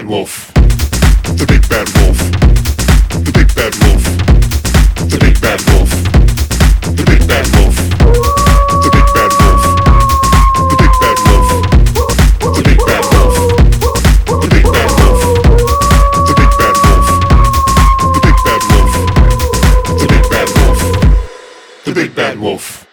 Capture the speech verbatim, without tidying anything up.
bad wolf. The big bad wolf. The big bad wolf. The big bad wolf. The big bad wolf. The big bad wolf. The big bad wolf. The big bad wolf. The big bad wolf. The big bad wolf. The big bad wolf. The big bad wolf. The big bad wolf.